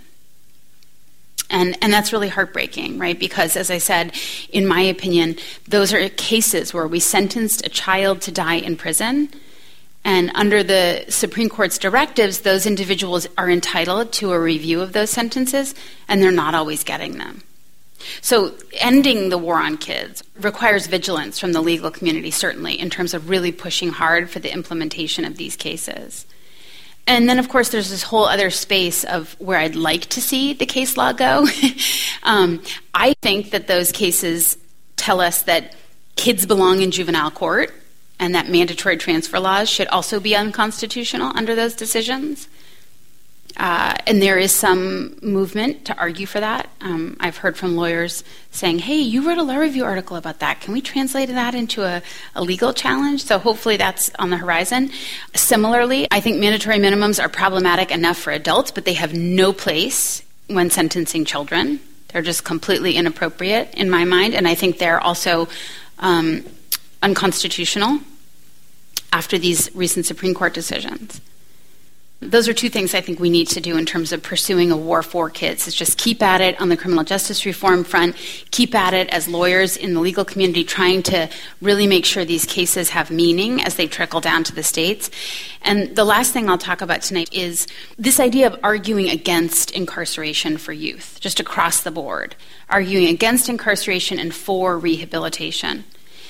And that's really heartbreaking, right? Because, as I said, in my opinion, those are cases where we sentenced a child to die in prison, and under the Supreme Court's directives, those individuals are entitled to a review of those sentences, and they're not always getting them. So ending the war on kids requires vigilance from the legal community, certainly, in terms of really pushing hard for the implementation of these cases. And then, of course, there's this whole other space of where I'd like to see the case law go. I think that those cases tell us that kids belong in juvenile court and that mandatory transfer laws should also be unconstitutional under those decisions. And there is some movement to argue for that. I've heard from lawyers saying, hey, you wrote a law review article about that. Can we translate that into a legal challenge? So hopefully that's on the horizon. Similarly, I think mandatory minimums are problematic enough for adults, but they have no place when sentencing children. They're just completely inappropriate in my mind, and I think they're also unconstitutional after these recent Supreme Court decisions. Those are two things I think we need to do in terms of pursuing a war for kids, is just keep at it on the criminal justice reform front, keep at it as lawyers in the legal community trying to really make sure these cases have meaning as they trickle down to the states. And the last thing I'll talk about tonight is this idea of arguing against incarceration for youth, just across the board, arguing against incarceration and for rehabilitation.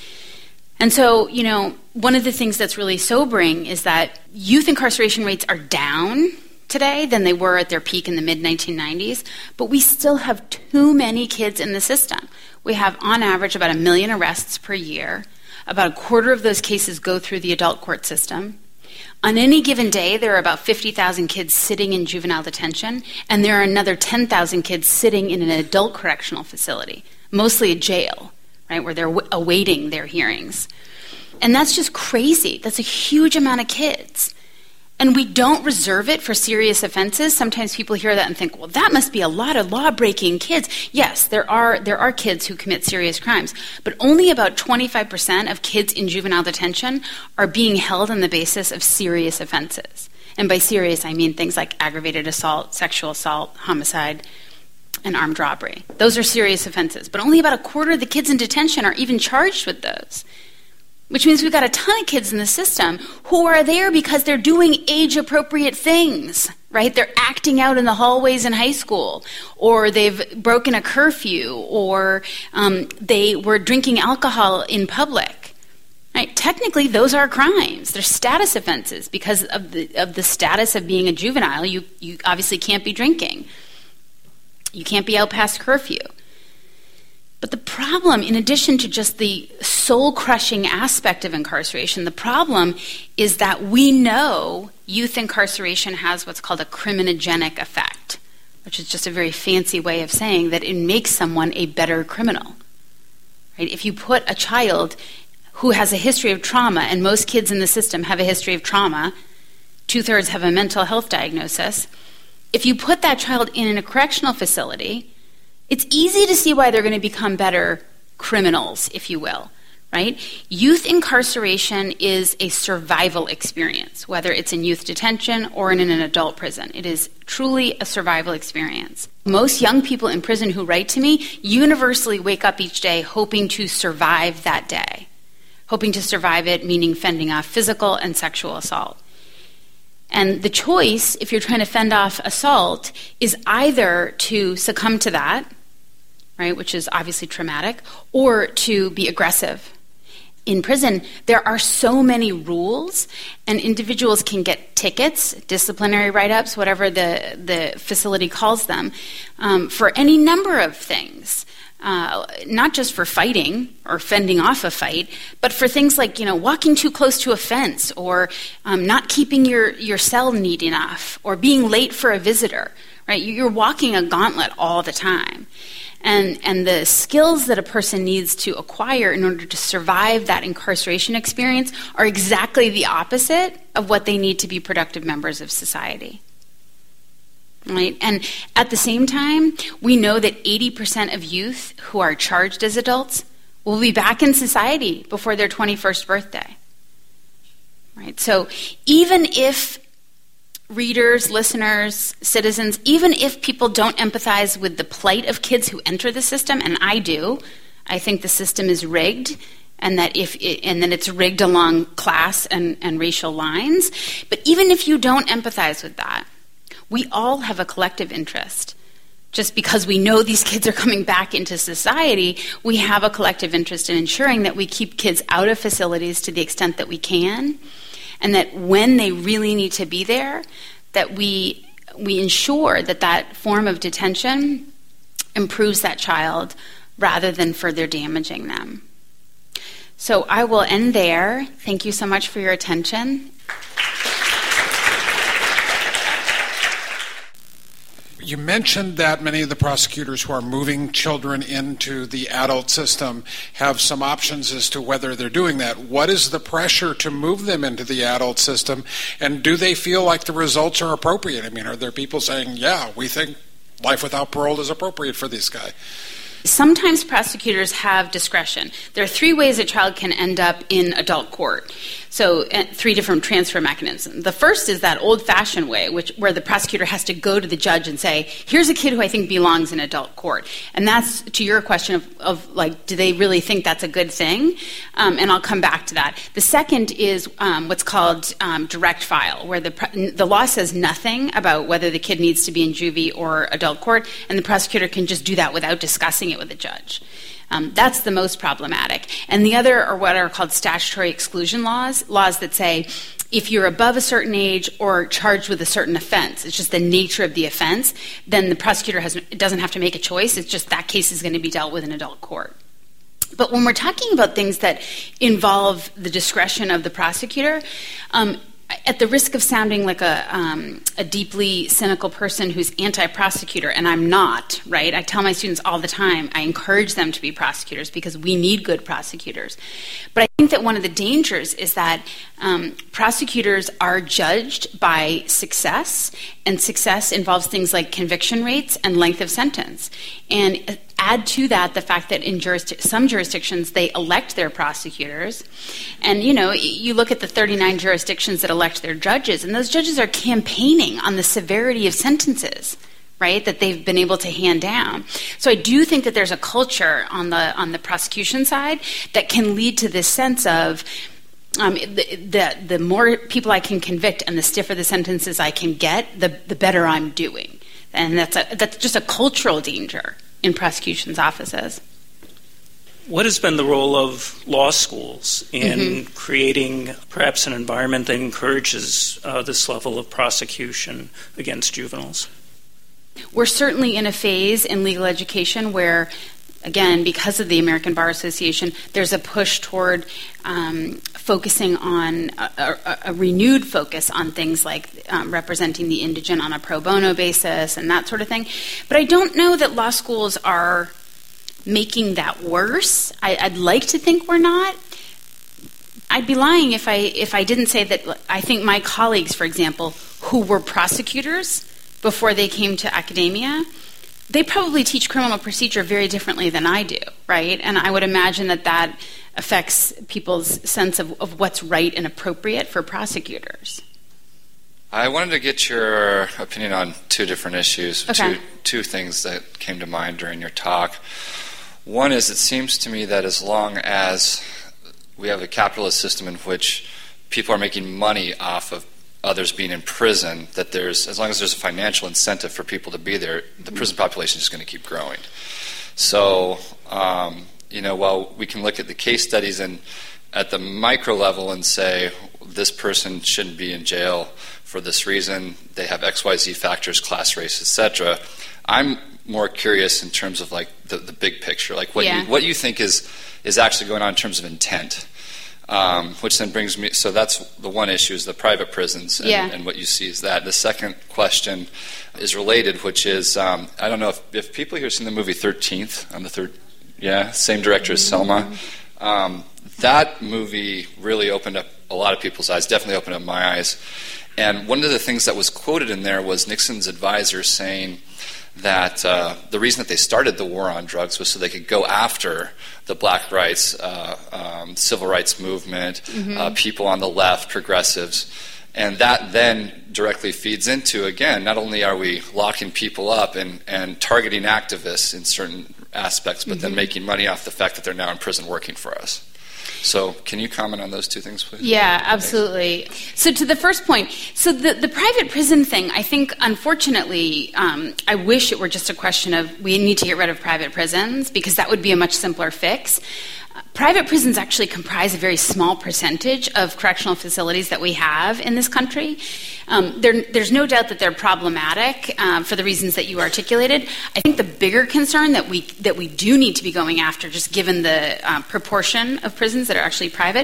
And so, you know, one of the things that's really sobering is that youth incarceration rates are down today than they were at their peak in the mid-1990s, but we still have too many kids in the system. We have, on average, about 1 million arrests per year. About a quarter of those cases go through the adult court system. On any given day, there are about 50,000 kids sitting in juvenile detention, and there are another 10,000 kids sitting in an adult correctional facility, mostly a jail, right, where they're awaiting their hearings. And that's just crazy. That's a huge amount of kids. And we don't reserve it for serious offenses. Sometimes people hear that and think, well, that must be a lot of law-breaking kids. Yes, there are kids who commit serious crimes, but only about 25% of kids in juvenile detention are being held on the basis of serious offenses. And by serious, I mean things like aggravated assault, sexual assault, homicide, and armed robbery. Those are serious offenses. But only about a quarter of the kids in detention are even charged with those, which means we've got a ton of kids in the system who are there because they're doing age-appropriate things, right? They're acting out in the hallways in high school, or they've broken a curfew, or they were drinking alcohol in public. Right? Technically, those are crimes. They're status offenses because of the status of being a juvenile. You obviously can't be drinking. You can't be out past curfew. But the problem, in addition to just the soul-crushing aspect of incarceration, the problem is that we know youth incarceration has what's called a criminogenic effect, which is just a very fancy way of saying that it makes someone a better criminal. Right? If you put a child who has a history of trauma, and most kids in the system have a history of trauma, 2/3 have a mental health diagnosis, If you put that child in a correctional facility, it's easy to see why they're going to become better criminals, if you will, right? Youth incarceration is a survival experience, whether it's in youth detention or in an adult prison. It is truly a survival experience. Most young people in prison who write to me universally wake up each day hoping to survive that day. Hoping to survive it, meaning fending off physical and sexual assault. And the choice, if you're trying to fend off assault, is either to succumb to that, right, which is obviously traumatic, or to be aggressive. In prison, there are so many rules, and individuals can get tickets, disciplinary write-ups, whatever the facility calls them, for any number of things. Not just for fighting or fending off a fight, but for things like, walking too close to a fence, or not keeping your cell neat enough, or being late for a visitor, right? You're walking a gauntlet all the time. And the skills that a person needs to acquire in order to survive that incarceration experience are exactly the opposite of what they need to be productive members of society. Right? And at the same time, we know that 80% of youth who are charged as adults will be back in society before their 21st birthday. Right? So even if readers, listeners, citizens, even if people don't empathize with the plight of kids who enter the system, and I do, I think the system is rigged, and that it's rigged along class and racial lines. But even if you don't empathize with that, we all have a collective interest. Just because we know these kids are coming back into society, we have a collective interest in ensuring that we keep kids out of facilities to the extent that we can, and that when they really need to be there, that we ensure that form of detention improves that child rather than further damaging them. So I will end there. Thank you so much for your attention. You mentioned that many of the prosecutors who are moving children into the adult system have some options as to whether they're doing that. What is the pressure to move them into the adult system, and do they feel like the results are appropriate? I mean, are there people saying, yeah, we think life without parole is appropriate for this guy? Sometimes prosecutors have discretion. There are 3 ways a child can end up in adult court. So 3 different transfer mechanisms. The first is that old-fashioned way, where the prosecutor has to go to the judge and say, here's a kid who I think belongs in adult court. And that's to your question of do they really think that's a good thing? And I'll come back to that. The second is what's called direct file, where the law says nothing about whether the kid needs to be in juvie or adult court, and the prosecutor can just do that without discussing it with the judge. That's the most problematic. And the other are what are called statutory exclusion laws that say if you're above a certain age or charged with a certain offense, it's just the nature of the offense, then the prosecutor doesn't have to make a choice. It's just that case is going to be dealt with in adult court. But when we're talking about things that involve the discretion of the prosecutor, at the risk of sounding like a deeply cynical person who's anti-prosecutor, and I'm not, right? I tell my students all the time, I encourage them to be prosecutors because we need good prosecutors. But I think that one of the dangers is that prosecutors are judged by success, and success involves things like conviction rates and length of sentence. And add to that the fact that in some jurisdictions they elect their prosecutors, and you look at the 39 jurisdictions that elect their judges, and those judges are campaigning on the severity of sentences, right, that they've been able to hand down. So I do think that there's a culture on the prosecution side that can lead to this sense of the more people I can convict and the stiffer the sentences I can get, the better I'm doing, and that's just a cultural danger in prosecution's offices. What has been the role of law schools in creating perhaps an environment that encourages this level of prosecution against juveniles? We're certainly in a phase in legal education where, again, because of the American Bar Association, there's a push toward focusing on a renewed focus on things like representing the indigent on a pro bono basis and that sort of thing. But I don't know that law schools are making that worse. I'd like to think we're not. I'd be lying if I didn't say that I think my colleagues, for example, who were prosecutors, before they came to academia, they probably teach criminal procedure very differently than I do, right? And I would imagine that affects people's sense of what's right and appropriate for prosecutors. I wanted to get your opinion on two different issues, okay. two things that came to mind during your talk. One is, it seems to me that as long as we have a capitalist system in which people are making money off of others being in prison, that as long as there's a financial incentive for people to be there, the prison population is going to keep growing. So, while we can look at the case studies and at the micro level and say, this person shouldn't be in jail for this reason, they have XYZ factors, class, race, etc. I'm more curious in terms of like the big picture, like what you think is actually going on in terms of intent. Which then brings me, so that's the one issue, is the private prisons, and what you see is that. The second question is related, which is, I don't know if people here have seen the movie 13th, on the third, same director as Selma. That movie really opened up a lot of people's eyes, definitely opened up my eyes. And one of the things that was quoted in there was Nixon's advisor saying that the reason that they started the war on drugs was so they could go after the black rights, civil rights movement, people on the left, progressives. And that then directly feeds into, again, not only are we locking people up and targeting activists in certain aspects, but then making money off the fact that they're now in prison working for us. So can you comment on those two things, please? Yeah, absolutely. So to the first point, so the private prison thing, I think, unfortunately, I wish it were just a question of we need to get rid of private prisons, because that would be a much simpler fix. Private prisons actually comprise a very small percentage of correctional facilities that we have in this country. There's no doubt that they're problematic for the reasons that you articulated. I think the bigger concern that we do need to be going after, just given the proportion of prisons that are actually private,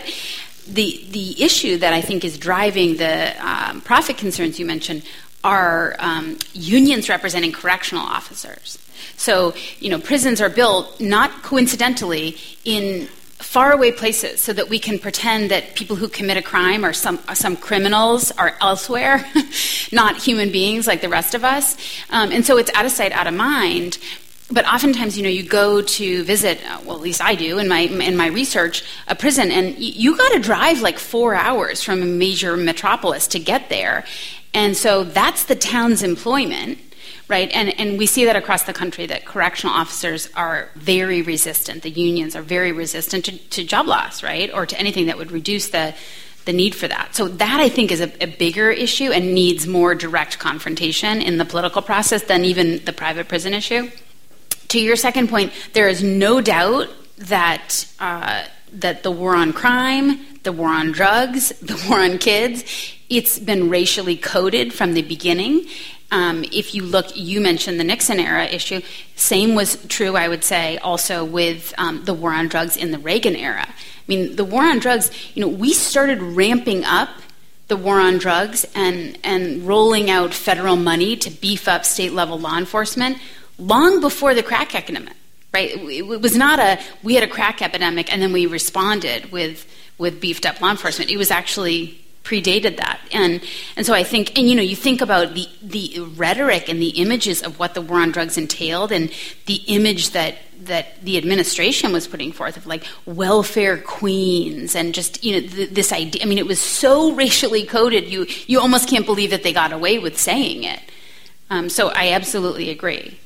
the issue that I think is driving the profit concerns you mentioned are unions representing correctional officers. So, prisons are built, not coincidentally, in faraway places so that we can pretend that people who commit a crime or some criminals are elsewhere, not human beings like the rest of us. And so it's out of sight, out of mind. But oftentimes, you go to visit, well, at least I do in my research, a prison, and you got to drive like 4 hours from a major metropolis to get there. And so that's the town's employment. Right, and we see that across the country, that correctional officers are very resistant. The unions are very resistant to job loss, right, or to anything that would reduce the need for that. So that, I think, is a bigger issue and needs more direct confrontation in the political process than even the private prison issue. To your second point, there is no doubt that the war on crime, the war on drugs, the war on kids, it's been racially coded from the beginning. If you look, you mentioned the Nixon era issue. Same was true, I would say, also with the war on drugs in the Reagan era. I mean, the war on drugs, we started ramping up the war on drugs and rolling out federal money to beef up state-level law enforcement long before the crack epidemic, right? It was not we had a crack epidemic and then we responded with beefed-up law enforcement. It was actually predated that. And so I think, and you think about the rhetoric and the images of what the war on drugs entailed, and the image that the administration was putting forth of like welfare queens and just this idea. I mean, it was so racially coded, you almost can't believe that they got away with saying it. So I absolutely agree.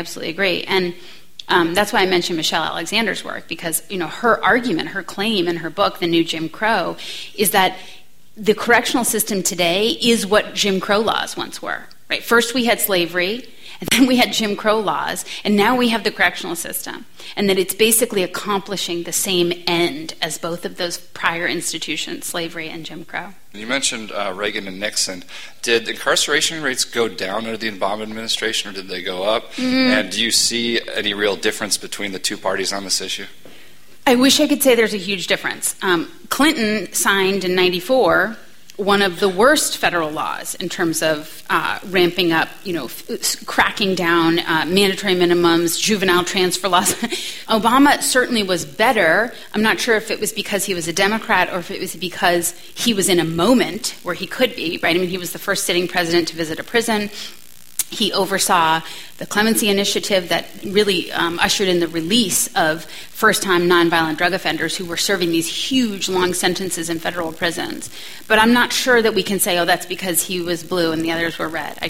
And that's why I mentioned Michelle Alexander's work, because her argument, her claim in her book, The New Jim Crow, is that the correctional system today is what Jim Crow laws once were. Right? First we had slavery, and then we had Jim Crow laws, and now we have the correctional system. And that it's basically accomplishing the same end as both of those prior institutions, slavery and Jim Crow. You mentioned Reagan and Nixon. Did incarceration rates go down under the Obama administration, or did they go up? Mm-hmm. And do you see any real difference between the two parties on this issue? I wish I could say there's a huge difference. Clinton signed in 94 one of the worst federal laws in terms of ramping up, cracking down mandatory minimums, juvenile transfer laws. Obama certainly was better. I'm not sure if it was because he was a Democrat or if it was because he was in a moment where he could be, right? I mean, he was the first sitting president to visit a prison. He oversaw the Clemency Initiative that really ushered in the release of first-time nonviolent drug offenders who were serving these huge, long sentences in federal prisons. But I'm not sure that we can say, oh, that's because he was blue and the others were red.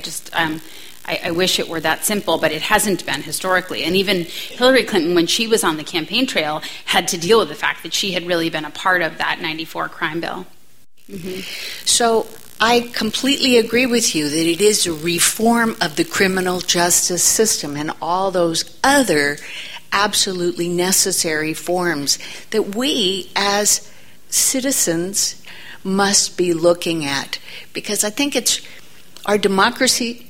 I wish it were that simple, but it hasn't been historically. And even Hillary Clinton, when she was on the campaign trail, had to deal with the fact that she had really been a part of that 94 crime bill. Mm-hmm. So I completely agree with you that it is a reform of the criminal justice system and all those other absolutely necessary forms that we as citizens must be looking at. Because I think it's our democracy,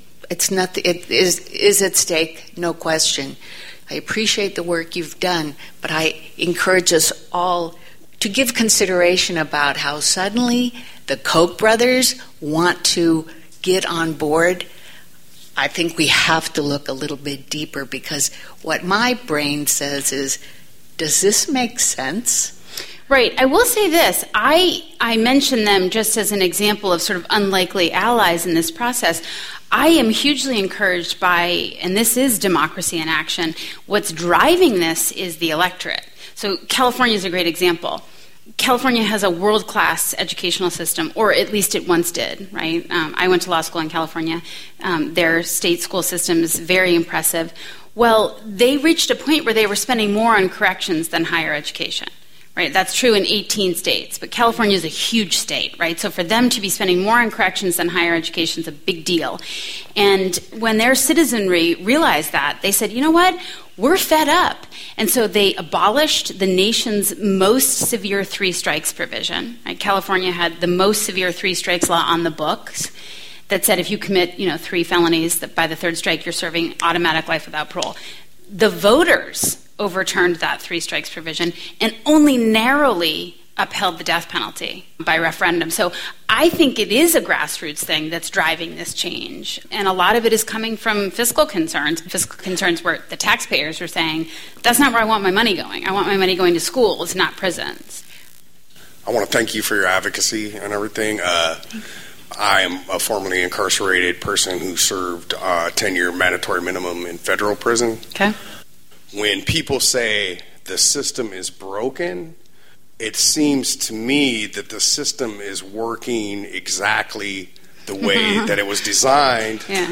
it is at stake, no question. I appreciate the work you've done, but I encourage us all to give consideration about how suddenly the Koch brothers want to get on board. I think we have to look a little bit deeper, because what my brain says is, does this make sense? Right. I will say this. I mention them just as an example of sort of unlikely allies in this process. I am hugely encouraged by, and this is democracy in action, what's driving this is the electorate. So California is a great example. California has a world-class educational system, or at least it once did, right? I went to law school in California. Their state school system is very impressive. Well, they reached a point where they were spending more on corrections than higher education. Right, that's true in 18 states, but California is a huge state, right? So for them to be spending more on corrections than higher education is a big deal. And when their citizenry realized that, they said, you know what? We're fed up. And so they abolished the nation's most severe 3 strikes provision. Right? California had the most severe 3 strikes law on the books that said if you commit, 3 felonies, that by the 3rd strike you're serving automatic life without parole. The voters overturned that 3 strikes provision and only narrowly upheld the death penalty by referendum. So I think it is a grassroots thing that's driving this change. And a lot of it is coming from fiscal concerns where the taxpayers are saying, that's not where I want my money going. I want my money going to schools, not prisons. I want to thank you for your advocacy and everything. I am a formerly incarcerated person who served 10-year mandatory minimum in federal prison. Okay. When people say the system is broken, it seems to me that the system is working exactly the way that it was designed. Yeah.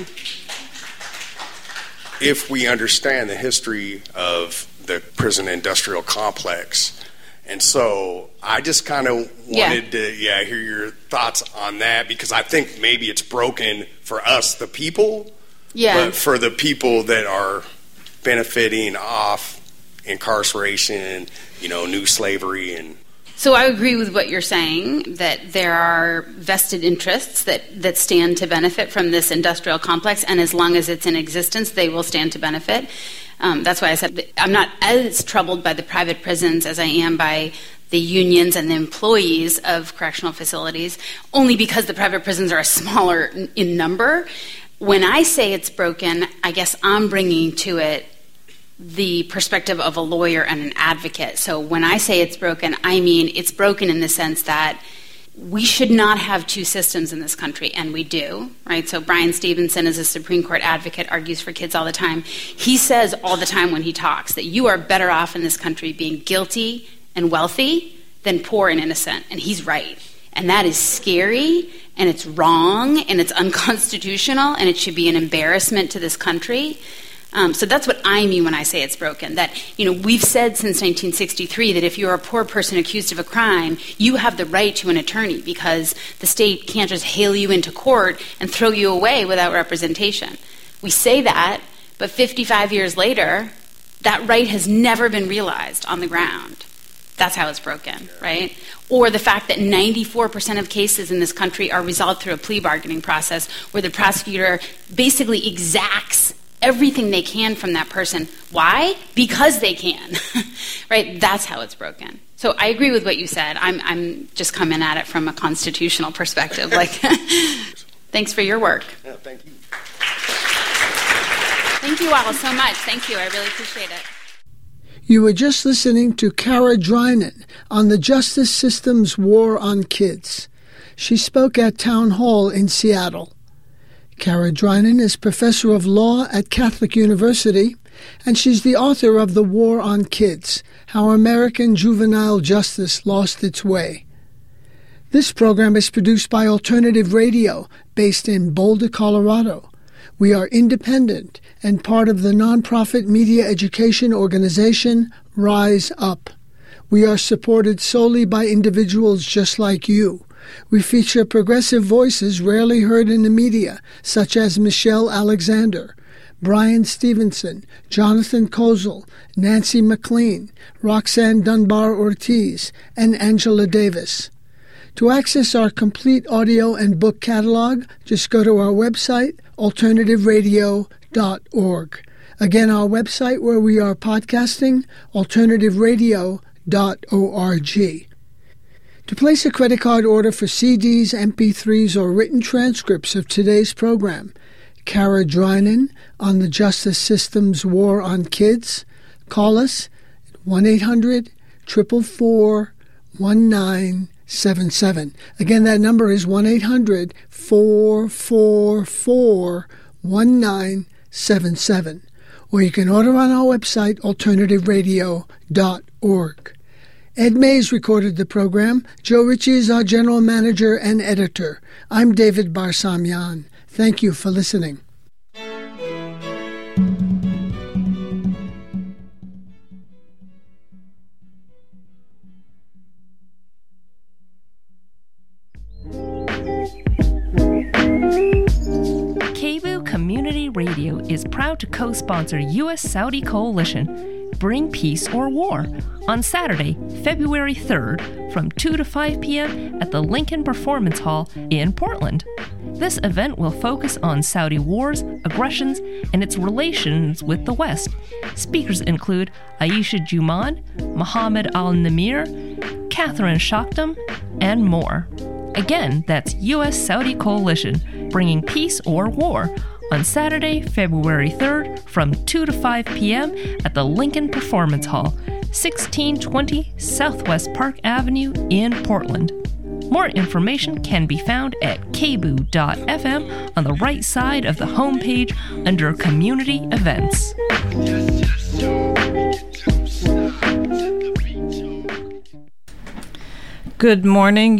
If we understand the history of the prison industrial complex. And so I just kind of wanted to hear your thoughts on that, because I think maybe it's broken for us, the people, but for the people that are benefiting off incarceration, new slavery. And so I agree with what you're saying, that there are vested interests that stand to benefit from this industrial complex, and as long as it's in existence, they will stand to benefit. That's why I said I'm not as troubled by the private prisons as I am by the unions and the employees of correctional facilities, only because the private prisons are smaller in number. When I say it's broken, I guess I'm bringing to it the perspective of a lawyer and an advocate. So when I say it's broken, I mean it's broken in the sense that we should not have 2 systems in this country, and we do, right? So Brian Stevenson, as a Supreme Court advocate, argues for kids all the time. He says all the time when he talks that you are better off in this country being guilty and wealthy than poor and innocent, and he's right. And that is scary, and it's wrong, and it's unconstitutional, and it should be an embarrassment to this country. So that's what I mean when I say it's broken. That, we've said since 1963 that if you're a poor person accused of a crime, you have the right to an attorney, because the state can't just hail you into court and throw you away without representation. We say that, but 55 years later, that right has never been realized on the ground. That's how it's broken, right? Or the fact that 94% of cases in this country are resolved through a plea bargaining process where the prosecutor basically exacts everything they can from that person. Why? Because they can, right? That's how it's broken. So I agree with what you said. I'm just coming at it from a constitutional perspective. Thanks for your work. Yeah, thank you. Thank you all so much. Thank you. I really appreciate it. You were just listening to Kara Drynan on the justice system's war on kids. She spoke at Town Hall in Seattle. Kara Drinan is professor of law at Catholic University, and she's the author of The War on Kids, How American Juvenile Justice Lost Its Way. This program is produced by Alternative Radio, based in Boulder, Colorado. We are independent and part of the nonprofit media education organization Rise Up. We are supported solely by individuals just like you. We feature progressive voices rarely heard in the media, such as Michelle Alexander, Brian Stevenson, Jonathan Kozel, Nancy McLean, Roxanne Dunbar-Ortiz, and Angela Davis. To access our complete audio and book catalog, just go to our website, alternativeradio.org. Again, our website where we are podcasting, alternativeradio.org. To place a credit card order for CDs, MP3s, or written transcripts of today's program, Kara Drinan on the Justice System's War on Kids, call us at 1-800-444-1977. Again, that number is 1-800-444-1977. Or you can order on our website, alternativeradio.org. Ed Mays recorded the program. Joe Ritchie is our general manager and editor. I'm David Barsamian. Thank you for listening. KBOO Community Radio is proud to co-sponsor U.S.-Saudi Coalition Bring Peace or War on Saturday, February 3rd from 2 to 5 p.m. at the Lincoln Performance Hall in Portland. This event will focus on Saudi wars, aggressions, and its relations with the West. Speakers include Aisha Juman, Mohammed Al-Namir, Catherine Shaktam, and more. Again, that's U.S.-Saudi Coalition Bringing Peace or War on Saturday, February 3rd from 2 to 5 p.m. at the Lincoln Performance Hall, 1620 Southwest Park Avenue in Portland. More information can be found at kboo.fm on the right side of the homepage under Community Events. Good morning.